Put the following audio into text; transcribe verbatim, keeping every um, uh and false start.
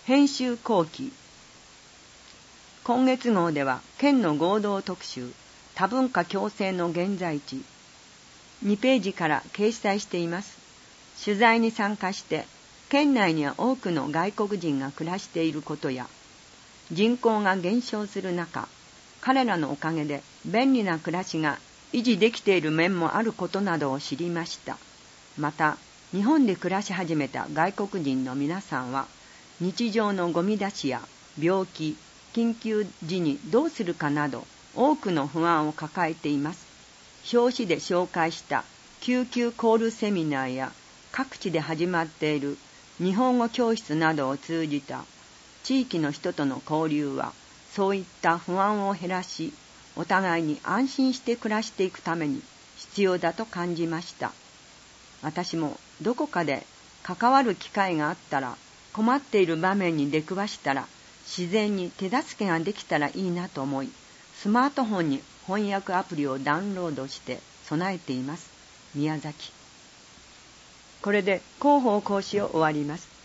編集後期。今月号では県の合同特集多文化共生の現在地にページから掲載しています。取材に参加して県内には多くの外国人が暮らしていることや、人口が減少する中、彼らのおかげで便利な暮らしが維持できている面もあることなどを知りました。また、日本で暮らし始めた外国人の皆さんは、日常のゴミ出しや病気、緊急時にどうするかなど多くの不安を抱えています。表紙で紹介した救急コールセミナーや各地で始まっている日本語教室などを通じた地域の人との交流は、そういった不安を減らし、お互いに安心して暮らしていくために必要だと感じました。私もどこかで関わる機会があったら、困っている場面に出くわしたら、自然に手助けができたらいいなと思い、スマートフォンに翻訳アプリをダウンロードして備えています。宮崎。これで広報講師を終わります。